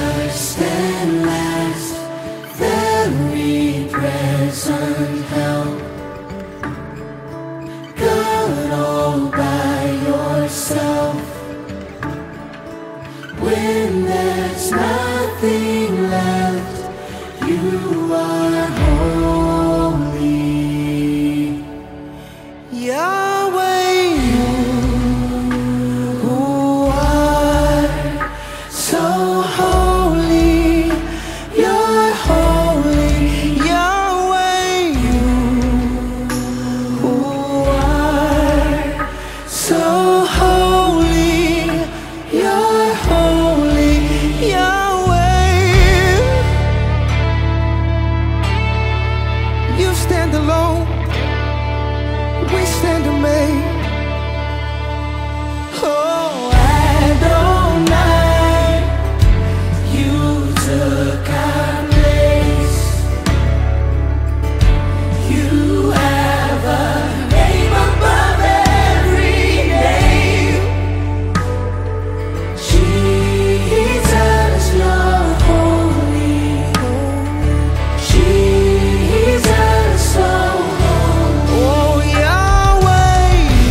first and last, very present help. God all by yourself. When there's nothing left, you are holy. Yahweh, you are so holy. You're holy. Yahweh, you are so holy. You're holy. Yahweh, you stand alone. We stand amazed. Oh, Adonai, you took our place. You have a name above every name. Jesus, you're holy. Jesus, so holy. Oh, Yahweh,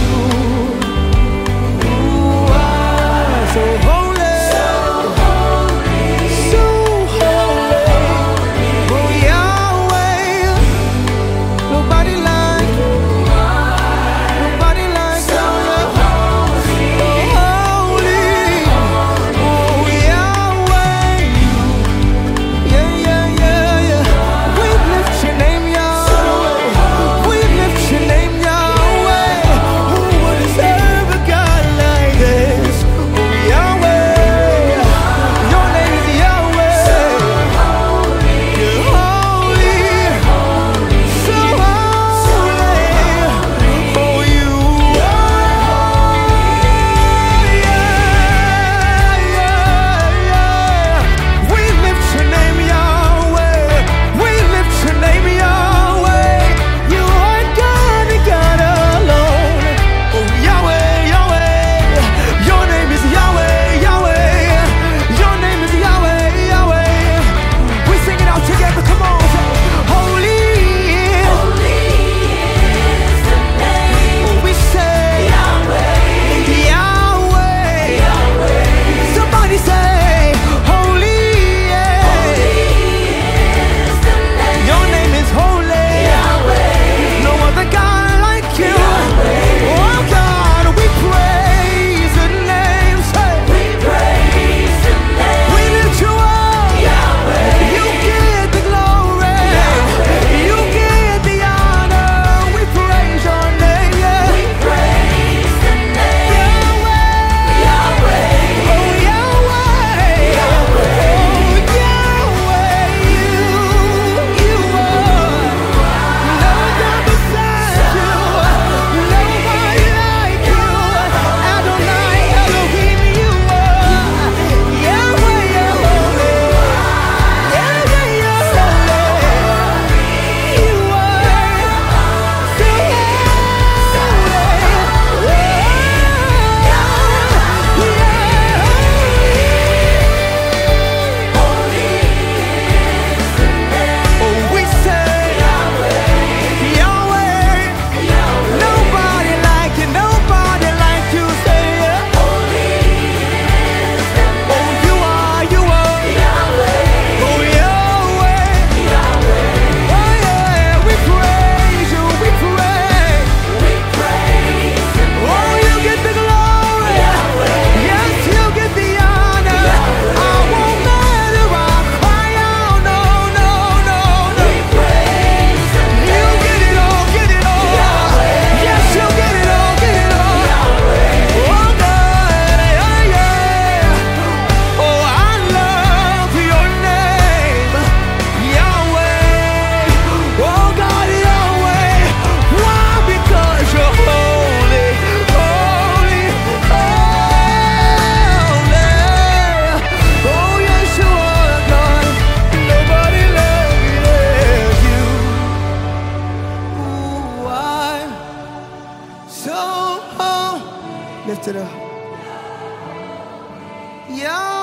you are so holy. So holy. So holy. Oh, Yahweh, nobody like you. Nobody like you. So holy. Oh, Yahweh. Yeah, yeah, yeah, yeah. We lift your name, Yahweh. We lift your name, Yahweh. Who would serve a God like this? Oh, Yahweh. Your name is Yahweh. You're holy. So holy. Oh, you are. Yeah, yeah, yeah. We lift your name, Yahweh. We lift your name, Yahweh. You are God and God alone. Oh, Yahweh, Yahweh. Your name is Yahweh, Yahweh. Your name is Yahweh, Yahweh. We sing it out together. Come on. Holy. Holy is the name. We say Yahweh. Yahweh. Yahweh. Somebody say holy. Holy is the name. Your name is holy. Yahweh. No other God like you. Oh God, we praise the name. Say we praise the name. We lift you up. Yahweh. You get the glory. You get the honor. We praise your name. Yeah. We praise the name. Yahweh. Yahweh. Oh Yahweh. Yahweh. Oh Yahweh. You are. No God beside you. Nobody like you. Adonai, Elohim, you are. Yahweh, you're holy. Yahweh, you're holy. You are so Oh, we say Yahweh. Nobody like you, nobody like you. Say yeah. Oh, you are. Oh, Yahweh. Oh, yeah, we praise you, we praise. Oh, you get the glory. Yes, you get the honor. I won't let it rock. Cry out, no, no, no, no. You get it all, get it all. Yes, you get it all, get it all. Oh, God, yeah, yeah. Oh, I love your name, Yahweh. Oh, God, Yahweh. Why? Because you're holy, holy, holy. Oh, yes, you are, God. Nobody loves you. Ooh, I so lift it up. Yeah.